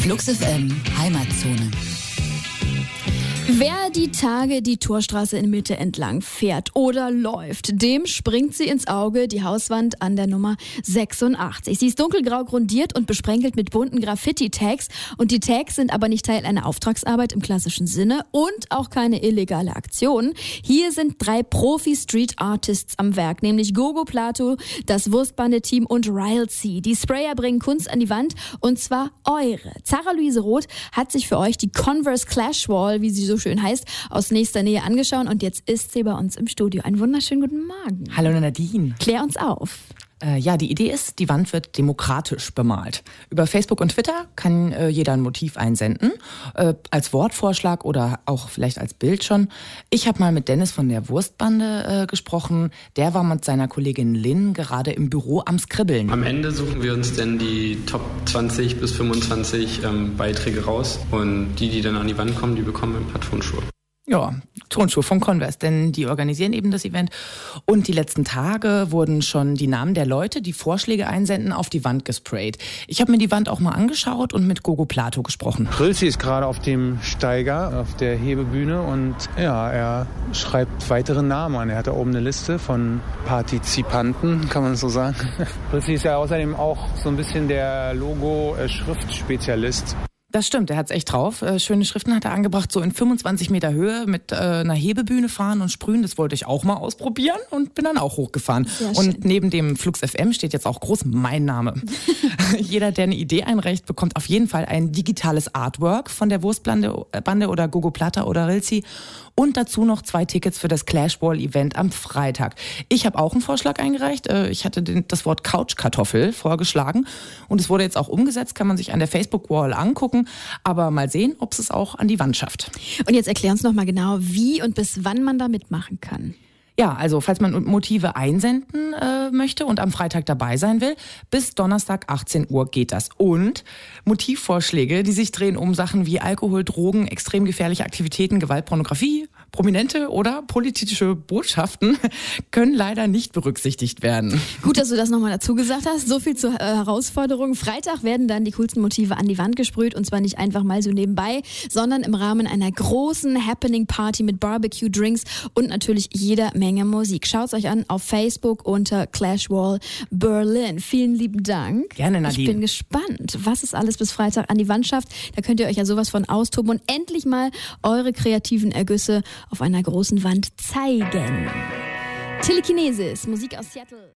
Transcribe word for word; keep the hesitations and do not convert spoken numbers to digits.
Flux F M Heimatzone. Wer die Tage die Torstraße in Mitte entlang fährt oder läuft, dem springt sie ins Auge, die Hauswand an der Nummer sechsundachtzig. Sie ist dunkelgrau grundiert und besprenkelt mit bunten Graffiti-Tags. Und die Tags sind aber nicht Teil einer Auftragsarbeit im klassischen Sinne und auch keine illegale Aktion. Hier sind drei Profi-Street-Artists am Werk, nämlich Gogo Plato, das Wurstbande-Team und Riley. Die Sprayer bringen Kunst an die Wand, und zwar eure. Zara Luise Roth hat sich für euch die Converse Clash Wall, wie sie so schön heißt, aus nächster Nähe angeschaut, und jetzt ist sie bei uns im Studio. Einen wunderschönen guten Morgen. Hallo Nadine. Klär uns auf. Äh, ja, die Idee ist, die Wand wird demokratisch bemalt. Über Facebook und Twitter kann äh, jeder ein Motiv einsenden, äh, als Wortvorschlag oder auch vielleicht als Bild schon. Ich habe mal mit Dennis von der Wurstbande äh, gesprochen. Der war mit seiner Kollegin Lynn gerade im Büro am Skribbeln. Am Ende suchen wir uns dann die Top zwanzig bis fünfundzwanzig ähm, Beiträge raus, und die, die dann an die Wand kommen, die bekommen ein paar Tonschuhe. Ja, Tonschuhe von Converse, denn die organisieren eben das Event. Und die letzten Tage wurden schon die Namen der Leute, die Vorschläge einsenden, auf die Wand gesprayt. Ich habe mir die Wand auch mal angeschaut und mit Gogo Plato gesprochen. Rilzi ist gerade auf dem Steiger, auf der Hebebühne, und ja, er schreibt weitere Namen an. Er hat da oben eine Liste von Partizipanten, kann man so sagen. Rilzi ist ja außerdem auch so ein bisschen der Logo-Schriftspezialist. Das stimmt, er hat's echt drauf. Äh, schöne Schriften hat er angebracht, so in fünfundzwanzig Meter Höhe mit äh, einer Hebebühne fahren und sprühen. Das wollte ich auch mal ausprobieren und bin dann auch hochgefahren. Sehr und schön. Neben dem Flux F M steht jetzt auch groß mein Name. Jeder, der eine Idee einreicht, bekommt auf jeden Fall ein digitales Artwork von der Wurstbande Bande oder Gogo Plata oder Rilzi. Und dazu noch zwei Tickets für das Clashball-Event am Freitag. Ich habe auch einen Vorschlag eingereicht. Ich hatte den, das Wort Couchkartoffel vorgeschlagen. Und es wurde jetzt auch umgesetzt, kann man sich an der Facebook-Wall angucken. Aber mal sehen, ob es es auch an die Wand schafft. Und jetzt erklär uns noch mal genau, wie und bis wann man da mitmachen kann. Ja, also falls man Motive einsenden äh, möchte und am Freitag dabei sein will, bis Donnerstag achtzehn Uhr geht das. Und Motivvorschläge, die sich drehen um Sachen wie Alkohol, Drogen, extrem gefährliche Aktivitäten, Gewalt, Pornografie, prominente oder politische Botschaften, können leider nicht berücksichtigt werden. Gut, dass du das nochmal dazu gesagt hast. So viel zur äh, Herausforderung. Freitag werden dann die coolsten Motive an die Wand gesprüht, und zwar nicht einfach mal so nebenbei, sondern im Rahmen einer großen Happening-Party mit Barbecue-Drinks und natürlich jeder Menge Musik. Schaut's euch an auf Facebook unter Clashwall Berlin. Vielen lieben Dank. Gerne, Nadine. Ich bin gespannt, was es alles bis Freitag an die Wand schafft. Da könnt ihr euch ja sowas von austoben und endlich mal eure kreativen Ergüsse auf einer großen Wand zeigen. Telekinesis, Musik aus Seattle.